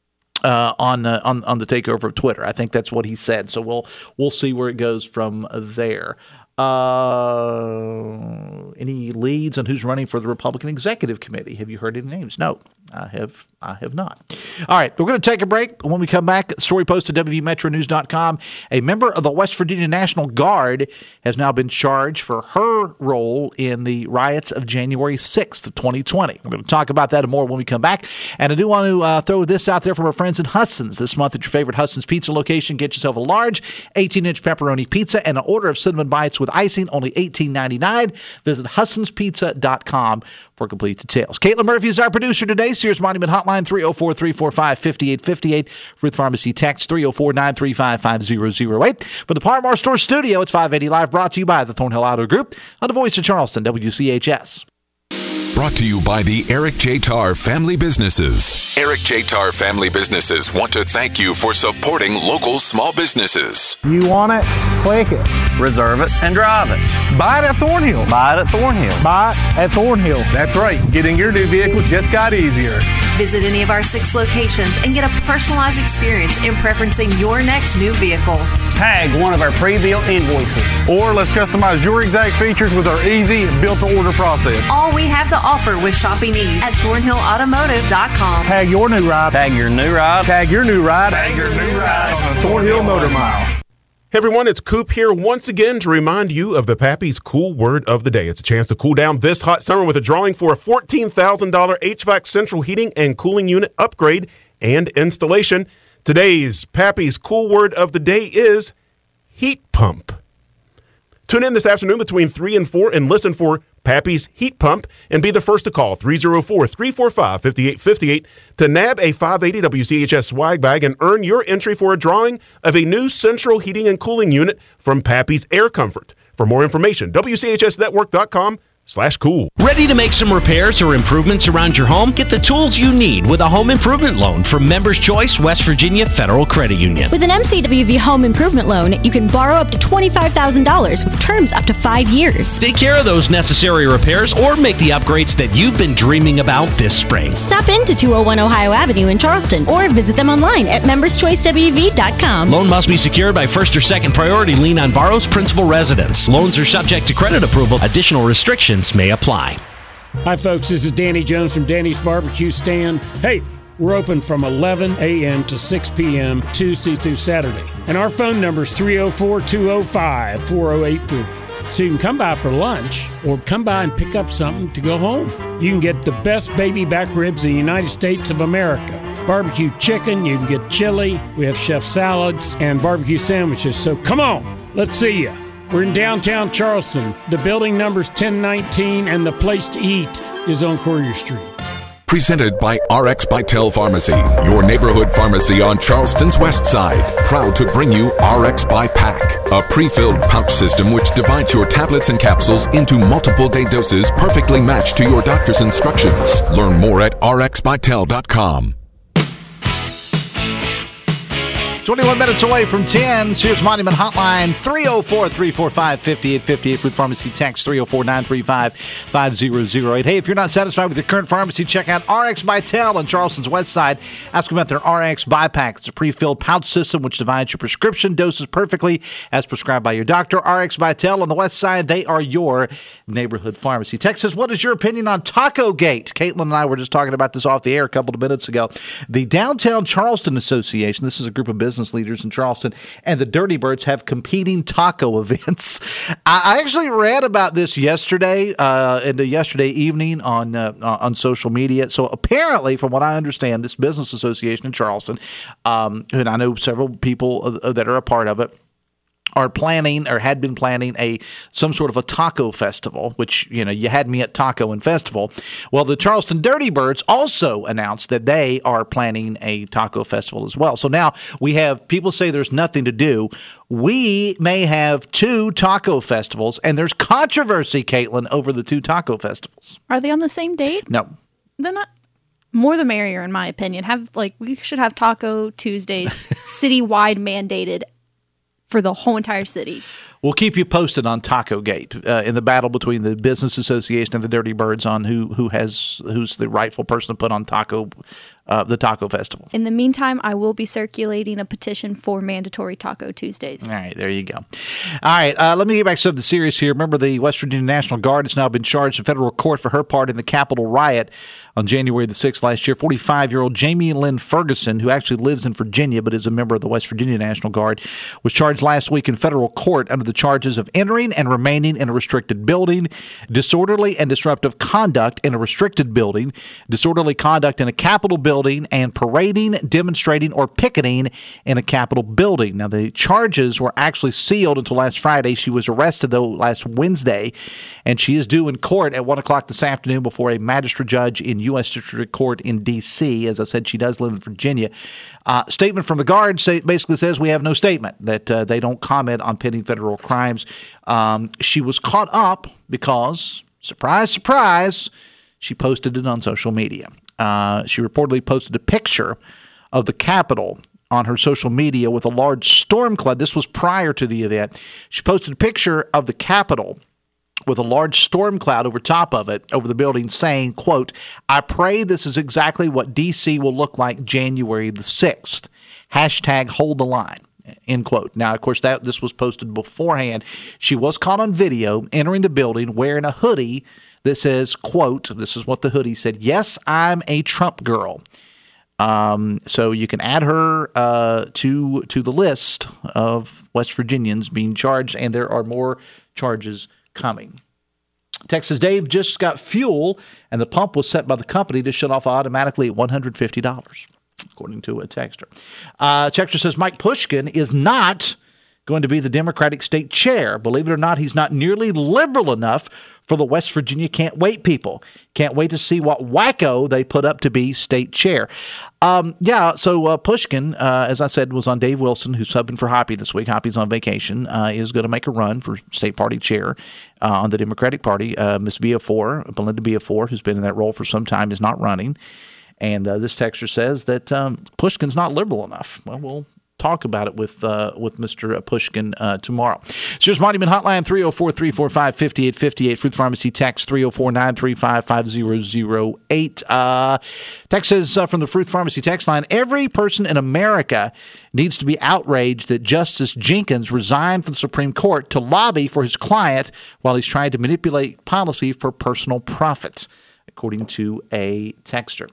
uh, on, uh, on on the takeover of Twitter. I think that's what he said. So we'll we'll see where it goes from there. Uh, any leads on who's running for the Republican Executive Committee? Have you heard any names? No, I have I have not. All right, we're going to take a break. When we come back, story posted at w v metro news dot com. A member of the West Virginia National Guard has now been charged for her role in the riots of January sixth, twenty twenty. We're going to talk about that and more when we come back. And I do want to uh, throw this out there from our friends at Hudson's. This month at your favorite Hudson's Pizza location, get yourself a large eighteen-inch pepperoni pizza and an order of cinnamon bites with icing, only eighteen ninety-nine. Visit hudsons pizza dot com for complete details. Caitlin Murphy is our producer today. Sears Monument Hotline, three oh four, three four five, five eight five eight. Ruth Pharmacy text, three oh four, nine three five, five oh oh eight. For the Par Mar Store Studio, it's five eighty Live, brought to you by the Thornhill Auto Group on the voice of Charleston, W C H S. Brought to you by the Eric J. Tarr Family Businesses. Eric J. Tarr Family Businesses want to thank you for supporting local small businesses. You want it? Click it. Reserve it and drive it. Buy it at Thornhill. Buy it at Thornhill. Buy it at Thornhill. That's right. Getting your new vehicle just got easier. Visit any of our six locations and get a personalized experience in preferencing your next new vehicle. Tag one of our pre-built invoices. Or let's customize your exact features with our easy built-to-order process. All we have to offer with shopping ease at thornhill automotive dot com. Tag your new ride. Tag your new ride. Tag your new ride. Tag your new ride on the Thornhill Motor Mile. Hey everyone, it's Coop here once again to remind you of the Pappy's Cool Word of the Day. It's a chance to cool down this hot summer with a drawing for a fourteen thousand dollars H V A C central heating and cooling unit upgrade and installation. Today's Pappy's Cool Word of the Day is heat pump. Tune in this afternoon between three and four and listen for Pappy's Heat Pump and be the first to call three oh four, three four five, five eight five eight to nab a five eighty W C H S swag bag and earn your entry for a drawing of a new central heating and cooling unit from Pappy's Air Comfort. For more information, W C H S network dot com slash cool. Ready to make some repairs or improvements around your home? Get the tools you need with a home improvement loan from Members Choice West Virginia Federal Credit Union. With an M C W V home improvement loan, you can borrow up to twenty-five thousand dollars with terms up to five years. Take care of those necessary repairs or make the upgrades that you've been dreaming about this spring. Stop into two oh one Ohio Avenue in Charleston or visit them online at members choice w v dot com. Loan must be secured by first or second priority lien on borrower's principal residence. Loans are subject to credit approval. Additional restrictions may apply. Hi folks, this is Danny Jones from Danny's Barbecue Stand. Hey, we're open from eleven a.m. to six p.m. Tuesday through Saturday. And our phone number is three oh four, two oh five, four oh eight three. So you can come by for lunch or come by and pick up something to go home. You can get the best baby back ribs in the United States of America. Barbecue chicken, you can get chili, we have chef salads and barbecue sandwiches. So come on, let's see you. We're in downtown Charleston. The building number's ten nineteen and the place to eat is on Courier Street. Presented by R X Bytel Pharmacy, your neighborhood pharmacy on Charleston's west side. Proud to bring you R X by Pack, a pre-filled pouch system which divides your tablets and capsules into multiple day doses perfectly matched to your doctor's instructions. Learn more at r x bytel dot com. twenty-one minutes away from ten. Sears Monument Hotline, three oh four, three four five, five eight five eight. Food Pharmacy text, three oh four, nine three five, five oh oh eight. Hey, if you're not satisfied with your current pharmacy, check out R X Bytel on Charleston's west side. Ask them about their R X Bypack. It's a pre-filled pouch system which divides your prescription doses perfectly as prescribed by your doctor. R X Bytel on the west side, they are your neighborhood pharmacy. Text says, what is your opinion on Taco Gate? Caitlin and I were just talking about this off the air a couple of minutes ago. The Downtown Charleston Association, this is a group of business leaders in Charleston, and the Dirty Birds have competing taco events. I actually read about this yesterday, uh, and yesterday evening on uh, on social media. So apparently, from what I understand, this business association in Charleston, um, and I know several people uh, that are a part of it, are planning or had been planning a some sort of a taco festival, which, you know, you had me at Taco and Festival. Well, the Charleston Dirty Birds also announced that they are planning a taco festival as well. So now we have people say there's nothing to do. We may have two taco festivals, and there's controversy, Caitlin, over the two taco festivals. Are they on the same date? No. They're not. More the merrier, in my opinion. Have like we should have Taco Tuesdays citywide mandated for the whole entire city. We'll keep you posted on Taco Gate uh, in the battle between the Business Association and the Dirty Birds on who who has who's the rightful person to put on taco uh, the Taco Festival. In the meantime, I will be circulating a petition for mandatory Taco Tuesdays. All right, there you go. All right, uh, let me get back to something serious here. Remember, the West Virginia National Guard has now been charged in federal court for her part in the Capitol riot on January the sixth last year. forty-five-year-old Jamie Lynn Ferguson, who actually lives in Virginia but is a member of the West Virginia National Guard, was charged last week in federal court under the charges of entering and remaining in a restricted building, disorderly and disruptive conduct in a restricted building, disorderly conduct in a Capitol building, and parading, demonstrating, or picketing in a Capitol building. Now, the charges were actually sealed until last Friday. She was arrested, though, last Wednesday, and she is due in court at one o'clock this afternoon before a magistrate judge in U S District Court in D C As I said, she does live in Virginia. Uh, statement from the Guard say, basically says we have no statement, that uh, they don't comment on pending federal crimes. Um, she was caught up because, surprise, surprise, she posted it on social media. Uh, she reportedly posted a picture of the Capitol on her social media with a large storm cloud. This was prior to the event. She posted a picture of the Capitol with a large storm cloud over top of it, over the building, saying, quote, "I pray this is exactly what D C will look like January the sixth. Hashtag hold the line." End quote. Now, of course, that this was posted beforehand. She was caught on video entering the building wearing a hoodie that says, quote, this is what the hoodie said, "Yes, I'm a Trump girl." Um, so you can add her uh, to to the list of West Virginians being charged, and there are more charges coming. Texas Dave just got fuel, and the pump was set by the company to shut off automatically at one hundred fifty dollars, according to a texter. Uh, texter says Mike Pushkin is not going to be the Democratic state chair. Believe it or not, he's not nearly liberal enough for the West Virginia Can't Wait people. Can't wait to see what wacko they put up to be state chair. Um, yeah, so uh, Pushkin, uh, as I said, was on Dave Wilson, who's subbing for Hoppy this week. Hoppy's on vacation, uh, is going to make a run for state party chair uh, on the Democratic Party. Uh, Miss Beafor, Belinda Beafor, who's been in that role for some time, is not running. And uh, this texter says that um, Pushkin's not liberal enough. Well, we'll talk about it with uh, with Mister Pushkin uh, tomorrow. So here's Monument Hotline, three oh four, three four five, five eight five eight. Fruit Pharmacy text, three oh four, nine three five, five zero zero eight. Uh, text says uh, from the Fruit Pharmacy text line, every person in America needs to be outraged that Justice Jenkins resigned from the Supreme Court to lobby for his client while he's trying to manipulate policy for personal profit, according to a texter.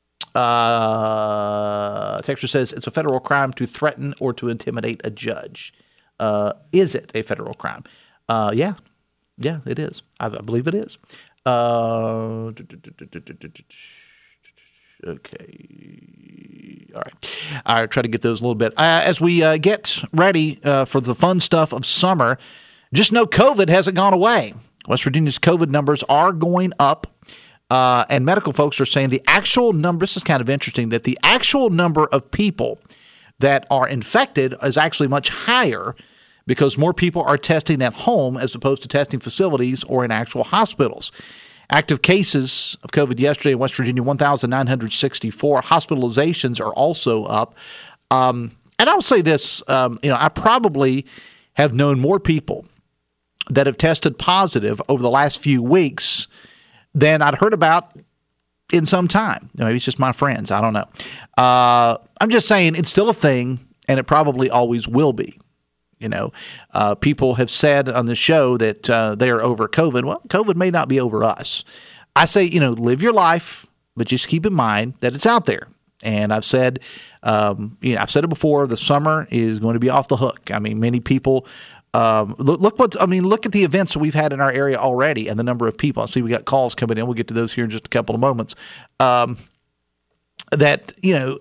Uh, texter says it's a federal crime to threaten or to intimidate a judge. Uh, is it a federal crime? Uh, yeah. Yeah, it is. I, I believe it is. Uh, okay. All right. I'll try to get those a little bit. Uh, as we uh, get ready uh, for the fun stuff of summer, just know COVID hasn't gone away. West Virginia's COVID numbers are going up. Uh, and medical folks are saying the actual number, this is kind of interesting, that the actual number of people that are infected is actually much higher because more people are testing at home as opposed to testing facilities or in actual hospitals. Active cases of COVID yesterday in West Virginia, one thousand nine hundred sixty-four. Hospitalizations are also up. Um, and I'll say this, um, you know, I probably have known more people that have tested positive over the last few weeks than I'd heard about in some time. Maybe it's just my friends. I don't know. Uh, I'm just saying it's still a thing, and it probably always will be. You know, uh, people have said on the show that uh, they are over COVID. Well, COVID may not be over us. I say, you know, live your life, but just keep in mind that it's out there. And I've said, um, you know, I've said it before. The summer is going to be off the hook. I mean, many people. Um, look, look what I mean. Look at the events that we've had in our area already, and the number of people. I see we got calls coming in. We'll get to those here in just a couple of moments. Um, that you know,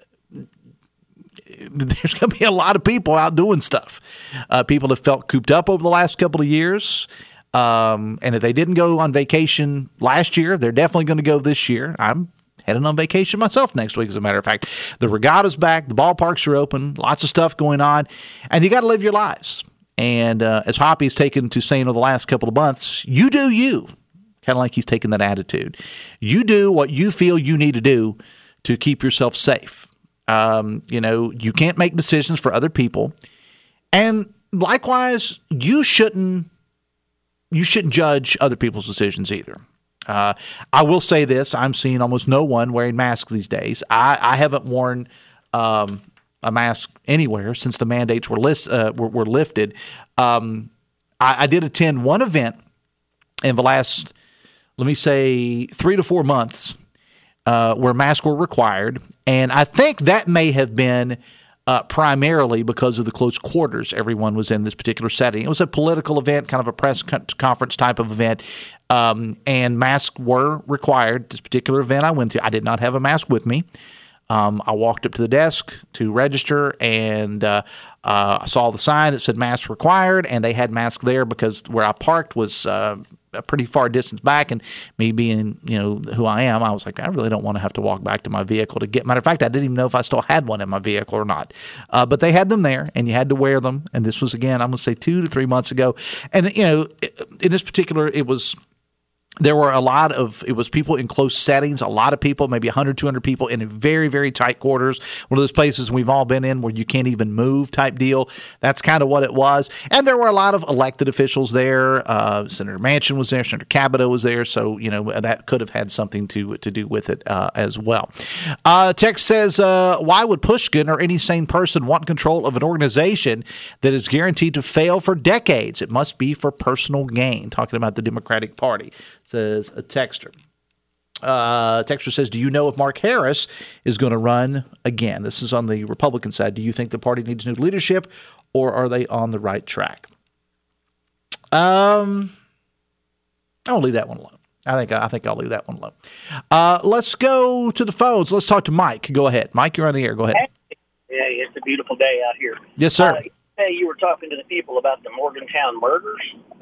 there's going to be a lot of people out doing stuff. Uh, people have felt cooped up over the last couple of years, um, and if they didn't go on vacation last year, they're definitely going to go this year. I'm heading on vacation myself next week, as a matter of fact. The regatta's back. The ballparks are open. Lots of stuff going on, and you got to live your lives. And uh, as Hoppy's taken to saying over the last couple of months, you do you. Kind of like he's taken that attitude. You do what you feel you need to do to keep yourself safe. Um, you know, you can't make decisions for other people. And likewise, you shouldn't you shouldn't judge other people's decisions either. Uh, I will say this. I'm seeing almost no one wearing masks these days. I, I haven't worn um, – a mask anywhere since the mandates were list, uh, were, were lifted. Um, I, I did attend one event in the last, let me say, three to four months uh, where masks were required, and I think that may have been uh, primarily because of the close quarters everyone was in this particular setting. It was a political event, kind of a press conference type of event, um, and masks were required. This particular event I went to, I did not have a mask with me. Um, I walked up to the desk to register, and uh, uh, I saw the sign that said masks required, and they had masks there because where I parked was uh, a pretty far distance back, and me being, you know, who I am, I was like, I really don't want to have to walk back to my vehicle to get. Matter of fact, I didn't even know if I still had one in my vehicle or not. Uh, but they had them there, and you had to wear them. And this was, again, I'm going to say two to three months ago. And, you know, in this particular, it was There were a lot of, it was people in close settings, a lot of people, maybe one hundred, two hundred people in very, very tight quarters. One of those places we've all been in where you can't even move type deal. That's kind of what it was. And there were a lot of elected officials there. Uh, Senator Manchin was there. Senator Capito was there. So, you know, that could have had something to to do with it uh, as well. Uh, text says, uh, why would Pushkin or any sane person want control of an organization that is guaranteed to fail for decades? It must be for personal gain. Talking about the Democratic Party. Says a texter. Uh, texter says, do you know if Mark Harris is going to run again? This is on the Republican side. Do you think the party needs new leadership, or are they on the right track? Um, I'll leave that one alone. I think I think I'll leave that one alone. Uh, let's go to the phones. Let's talk to Mike. Go ahead. Mike, you're on the air. Go ahead. Yeah, it's a beautiful day out here. Yes, sir. Uh, hey, you were talking to the people about the Morgantown murders.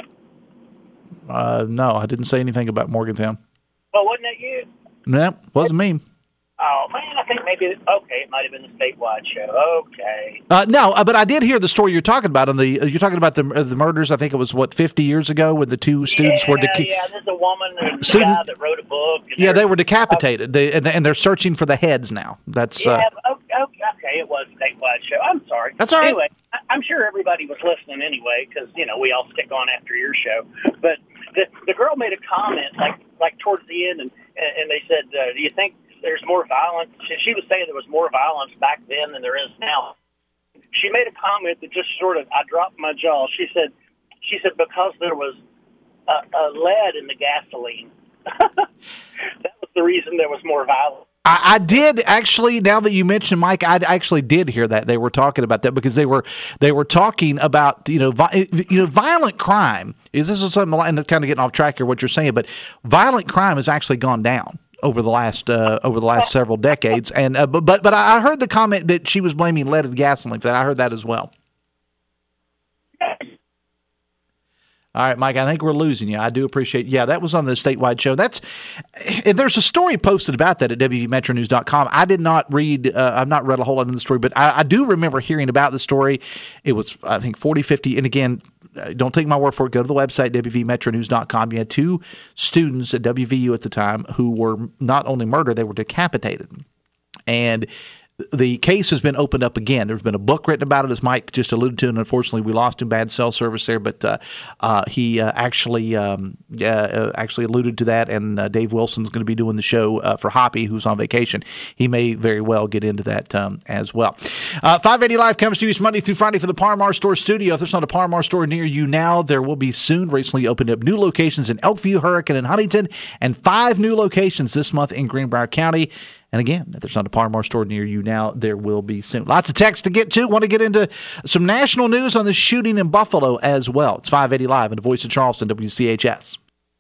Uh, no, I didn't say anything about Morgantown. Well, wasn't that you? No, wasn't me. Oh, man, I think maybe, okay, it might have been the statewide show. Okay. Uh, no, uh, but I did hear the story you're talking about. On the uh, you're talking about the uh, the murders. I think it was what fifty years ago when the two students yeah, were deca- yeah. There's a woman, and a Student- guy that wrote a book. yeah, they were decapitated. They and, and they're searching for the heads now. That's Yeah, uh, okay, okay, it was a statewide show. I'm sorry. That's all right. Anyway, I- I'm sure everybody was listening anyway because, you know, we all stick on after your show. But the the girl made a comment like like towards the end, and and they said, uh, "Do you think there's more violence?" She was saying there was more violence back then than there is now. She made a comment that just sort of, I dropped my jaw. She said, "She said because there was a, a lead in the gasoline, that was the reason there was more violence." I, I did actually. Now that you mentioned Mike, I actually did hear that they were talking about that because they were they were talking about you know vi- you know violent crime. Is this is something and kind of getting off track here what you're saying, but violent crime has actually gone down over the last uh, over the last several decades. And uh, but but but I heard the comment that she was blaming leaded gasoline for that. I heard that as well. All right, Mike, I think we're losing you. I do appreciate Yeah, that was on the statewide show. That's there's a story posted about that at W V metro news dot com. I did not read uh, I've not read a whole lot of the story, but I, I do remember hearing about the story. It was, I think, forty, fifty. And again, don't take my word for it. Go to the website, W V metro news dot com. You had two students at W V U at the time who were not only murdered, they were decapitated. And the case has been opened up again. There's been a book written about it, as Mike just alluded to, and unfortunately we lost him, bad cell service there. But uh, uh, he uh, actually um, uh, actually alluded to that, and uh, Dave Wilson's going to be doing the show uh, for Hoppy, who's on vacation. He may very well get into that um, as well. Uh, five eighty Live comes to you Monday through Friday from the Par Mar Store studio. If there's not a Par Mar store near you now, there will be soon. Recently opened up new locations in Elkview, Hurricane, and Huntington, and five new locations this month in Greenbrier County. And again, if there's not a Par Mar store near you now, there will be soon. Lots of texts to get to. Want to get into some national news on the shooting in Buffalo as well. It's five eighty Live and the Voice of Charleston, W C H S.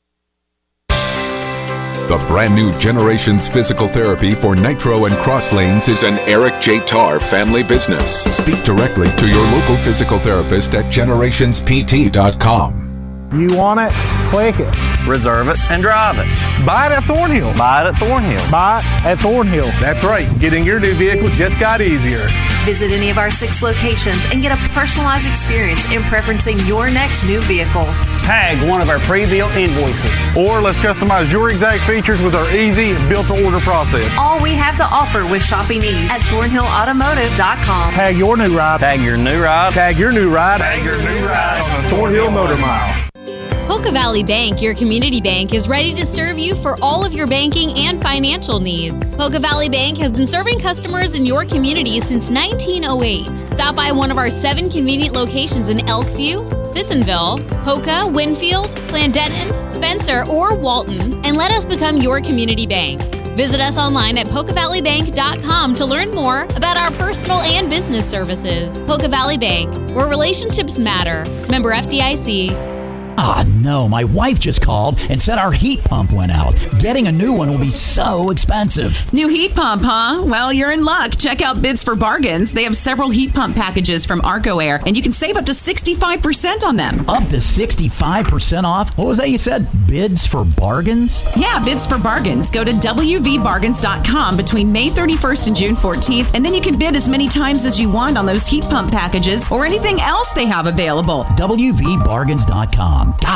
The brand new Generations Physical Therapy for Nitro and Cross Lanes is an Eric J. Tarr family business. Speak directly to your local physical therapist at generations p t dot com. You want it? Click it. Reserve it and drive it. Buy it at Thornhill. Buy it at Thornhill. Buy it at Thornhill. That's right. Getting your new vehicle just got easier. Visit any of our six locations and get a personalized experience in preferencing your next new vehicle. Tag one of our pre-built invoices. Or let's customize your exact features with our easy built-to-order process. All we have to offer with shopping ease at thornhill automotive dot com. Tag your new ride. Tag your new ride. Tag your new ride. Tag your new ride on the Thornhill Motor Mile. Polka Valley Bank, your community bank, is ready to serve you for all of your banking and financial needs. Polka Valley Bank has been serving customers in your community since nineteen oh eight. Stop by one of our seven convenient locations in Elkview, Sissonville, Polka, Winfield, Clendenin, Spencer, or Walton, and let us become your community bank. Visit us online at polka valley bank dot com to learn more about our personal and business services. Polka Valley Bank, where relationships matter. Member F D I C. Ah, no, my wife just called and said our heat pump went out. Getting a new one will be so expensive. New heat pump, huh? Well, you're in luck. Check out Bids for Bargains. They have several heat pump packages from Arco Air, and you can save up to sixty-five percent on them. Up to sixty-five percent off? What was that you said? Bids for Bargains? Yeah, Bids for Bargains. Go to w v bargains dot com between May thirty-first and June fourteenth, and then you can bid as many times as you want on those heat pump packages or anything else they have available. w v bargains dot com. Got it.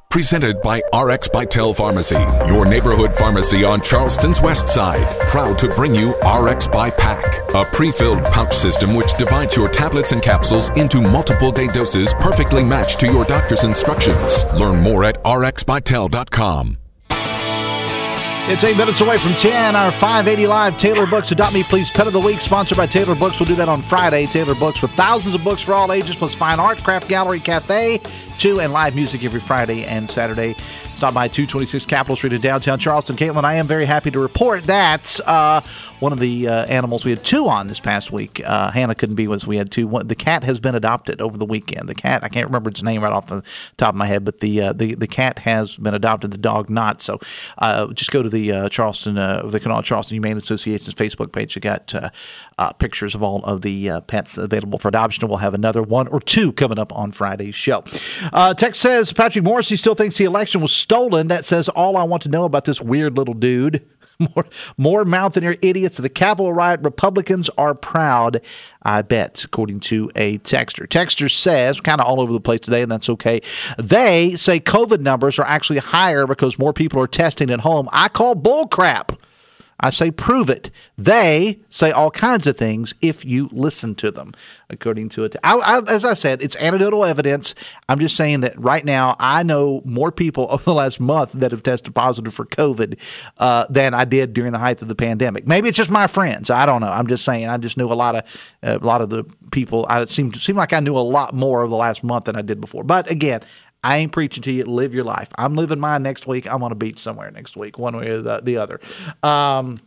Presented by R X Vital Pharmacy, your neighborhood pharmacy on Charleston's west side. Proud to bring you R X by Pack, a pre-filled pouch system which divides your tablets and capsules into multiple day doses perfectly matched to your doctor's instructions. Learn more at r x vital dot com. It's eight minutes away from ten. Our five eighty Live Taylor Books Adopt Me Please Pet of the Week, sponsored by Taylor Books. We'll do that on Friday. Taylor Books with thousands of books for all ages, plus fine art, craft gallery, cafe, two, and live music every Friday and Saturday. Stop by two twenty-six Capitol Street in downtown Charleston. Caitlin, I am very happy to report that uh, one of the uh, animals, we had two on this past week. Uh, Hannah couldn't be with us. We had two. One, the cat has been adopted over the weekend. The cat, I can't remember its name right off the top of my head, but the uh, the, the cat has been adopted, the dog not. So uh, just go to the uh, Charleston, uh, the Kanawha Charleston Humane Association's Facebook page. You got uh, uh, pictures of all of the uh, pets available for adoption. We'll have another one or two coming up on Friday's show. Uh, text says Patrick Morrissey still thinks the election was stolen. That says all I want to know about this weird little dude. More, more mouth than your idiots. The Capitol riot. Republicans are proud, I bet, according to a texter. Texter says, kind of all over the place today, and that's okay. They say COVID numbers are actually higher because more people are testing at home. I call bull crap. I say prove it. They say all kinds of things if you listen to them, according to it. I, I, as I said, it's anecdotal evidence. I'm just saying that right now I know more people over the last month that have tested positive for COVID uh, than I did during the height of the pandemic. Maybe it's just my friends. I don't know. I'm just saying. I just knew a lot of uh, a lot of the people. I it seemed seemed like I knew a lot more over the last month than I did before. But again, I ain't preaching to you. Live your life. I'm living mine next week. I'm on a beach somewhere next week, one way or the, the other. Um,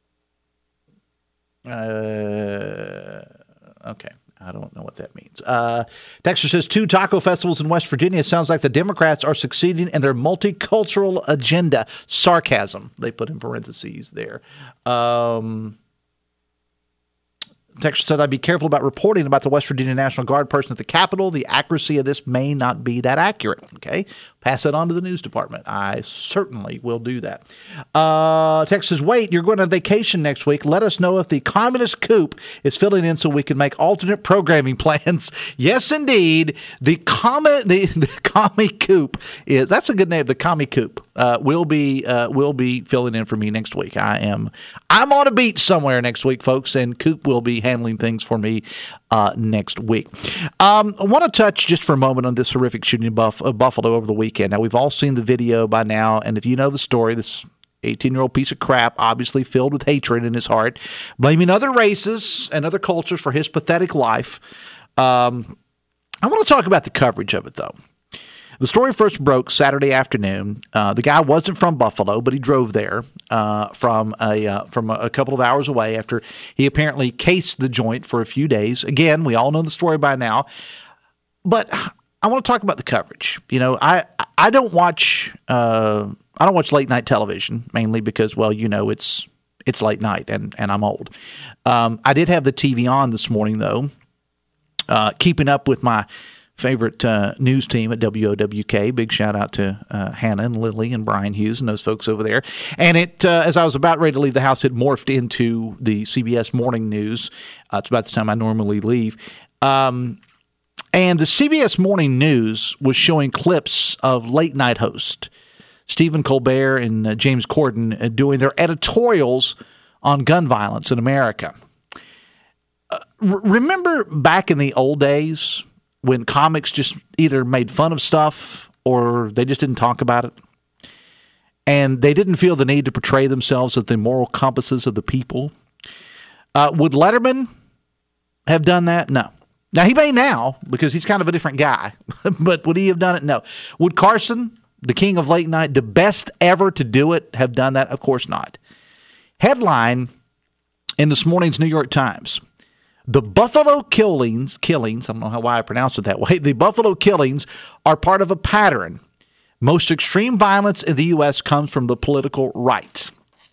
uh, okay. I don't know what that means. Uh, Dexter says, two taco festivals in West Virginia. It sounds like the Democrats are succeeding in their multicultural agenda. Sarcasm, they put in parentheses there. Um... Texter said, I'd be careful about reporting about the West Virginia National Guard person at the Capitol. The accuracy of this may not be that accurate. Okay. Pass it on to the news department. I certainly will do that. Uh, Texter says, wait, you're going on vacation next week. Let us know if the communist coup is filling in so we can make alternate programming plans. Yes, indeed. The commie, the, the commie coup is, that's a good name. The commie coup uh, will be, uh, will be filling in for me next week. I am, I'm on a beach somewhere next week, folks, and Coop will be handling things for me uh, next week. Um, I want to touch just for a moment on this horrific shooting in Buff- uh, Buffalo over the weekend. Now, we've all seen the video by now, and if you know the story, this eighteen-year-old piece of crap, obviously filled with hatred in his heart, blaming other races and other cultures for his pathetic life. Um, I want to talk about the coverage of it, though. The story first broke Saturday afternoon. Uh, the guy wasn't from Buffalo, but he drove there uh, from a uh, from a, a couple of hours away after he apparently cased the joint for a few days. Again, we all know the story by now, but I want to talk about the coverage. You know, I I don't watch uh, I don't watch late night television mainly because, well, you know, it's it's late night and and I'm old. Um, I did have the T V on this morning though, uh, keeping up with my favorite uh, news team at W O W K. Big shout out to uh, Hannah and Lily and Brian Hughes and those folks over there. And it, uh, as I was about ready to leave the house, it morphed into the C B S Morning News. Uh, it's about the time I normally leave. Um, and the C B S Morning News was showing clips of late night hosts, Stephen Colbert and uh, James Corden, uh, doing their editorials on gun violence in America. Uh, r- remember back in the old days when comics just either made fun of stuff or they just didn't talk about it? And they didn't feel the need to portray themselves as the moral compasses of the people. Uh, would Letterman have done that? No. Now, he may now because he's kind of a different guy. But would he have done it? No. Would Carson, the king of late night, the best ever to do it, have done that? Of course not. Headline in this morning's New York Times. The Buffalo killings, killings, I don't know how, why I pronounced it that way. The Buffalo killings are part of a pattern. Most extreme violence in the U S comes from the political right.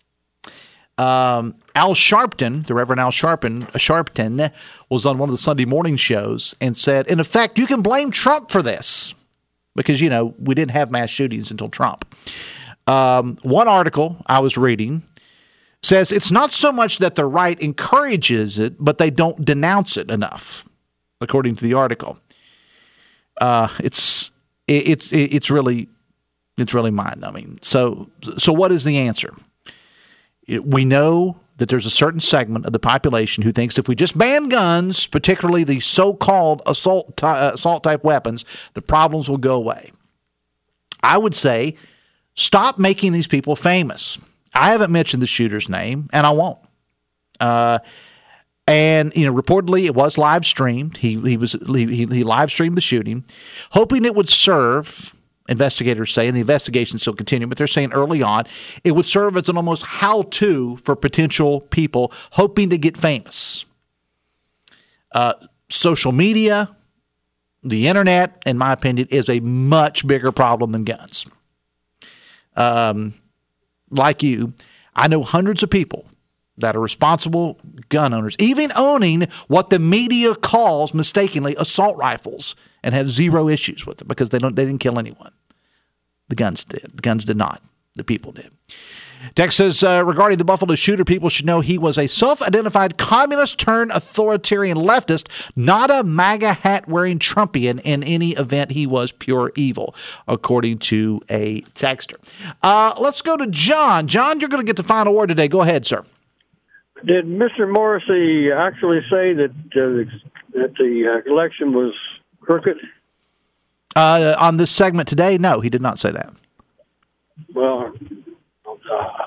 Um, Al Sharpton, the Reverend Al Sharpton, Sharpton, was on one of the Sunday morning shows and said, in effect, you can blame Trump for this because, you know, we didn't have mass shootings until Trump. Um, one article I was reading says it's not so much that the right encourages it, but they don't denounce it enough, according to the article. Uh, it's it's it's really It's really mind-numbing. So, so what is the answer? We know that there's a certain segment of the population who thinks if we just ban guns, particularly the so-called assault ty- assault-type weapons, the problems will go away. I would say stop making these people famous. I haven't mentioned the shooter's name, and I won't. Uh, and you know, reportedly it was live streamed. He he was he, he live streamed the shooting, hoping it would serve. Investigators say, and the investigation still continuing, but they're saying early on it would serve as an almost how-to for potential people hoping to get famous. Uh, social media, the internet, in my opinion, is a much bigger problem than guns. Um, like you, I know hundreds of people that are responsible gun owners, even owning what the media calls mistakenly assault rifles, and have zero issues with it because they don't they didn't kill anyone. The guns did. The guns did not. The people did. Text says, uh, regarding the Buffalo shooter, people should know he was a self-identified communist turned authoritarian leftist, not a MAGA hat-wearing Trumpian. In any event, he was pure evil, according to a texter. Uh, let's go to John. John, you're going to get the final word today. Go ahead, sir. Did Mister Morrissey actually say that uh, that the uh, election was crooked? Uh, on this segment today, no, he did not say that. Well, uh,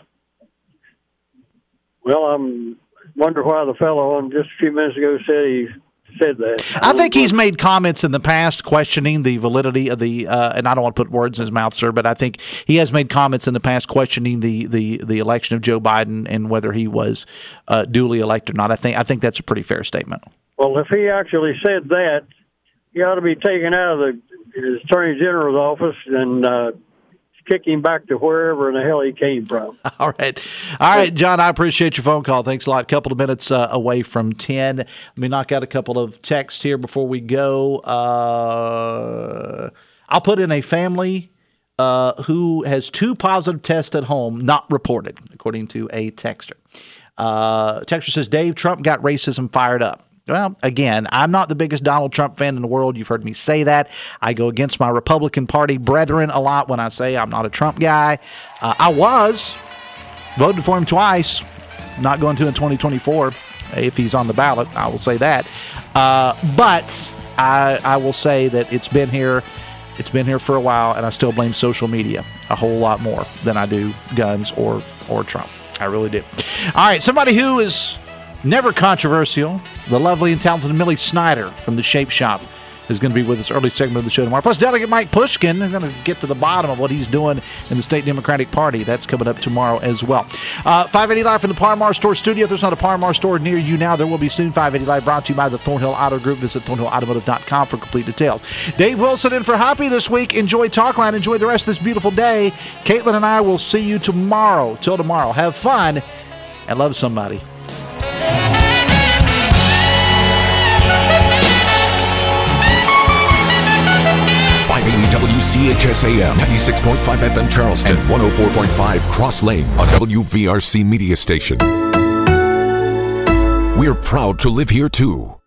well, I'm wonder why the fellow on just a few minutes ago said he said that. I think he's made comments in the past questioning the validity of the, uh, and I don't want to put words in his mouth, sir, but I think he has made comments in the past questioning the the, the election of Joe Biden and whether he was uh, duly elected or not. I think I think that's a pretty fair statement. Well, if he actually said that, he ought to be taken out of the his Attorney General's office and uh, kick him back to wherever in the hell he came from. All right. All right, John, I appreciate your phone call. Thanks a lot. A couple of minutes uh, away from ten. Let me knock out a couple of texts here before we go. Uh, I'll put in a family uh, who has two positive tests at home, not reported, according to a texter. Uh, texter says, Dave, Trump got racism fired up. Well, again, I'm not the biggest Donald Trump fan in the world. You've heard me say that. I go against my Republican Party brethren a lot when I say I'm not a Trump guy. Uh, I was. Voted for him twice. Not going to in twenty twenty-four. If he's on the ballot, I will say that. Uh, but I, I will say that it's been here. It's been here for a while, and I still blame social media a whole lot more than I do guns or, or Trump. I really do. All right, somebody who is never controversial, the lovely and talented Millie Snyder from the Shape Shop is going to be with us early segment of the show tomorrow. Plus, Delegate Mike Pushkin is going to get to the bottom of what he's doing in the State Democratic Party. That's coming up tomorrow as well. Uh, five eighty Live from the Par-Mar Store studio. If there's not a Par-Mar store near you now, there will be soon. five eighty Live brought to you by the Thornhill Auto Group. Visit thornhill automotive dot com for complete details. Dave Wilson in for Hoppy this week. Enjoy Talkline. Enjoy the rest of this beautiful day. Caitlin and I will see you tomorrow. Till tomorrow. Have fun and love somebody. five eighty W C H S A M, ninety-six point five F M Charleston, and one oh four point five Cross Lanes, a W V R C media station. We're proud to live here too.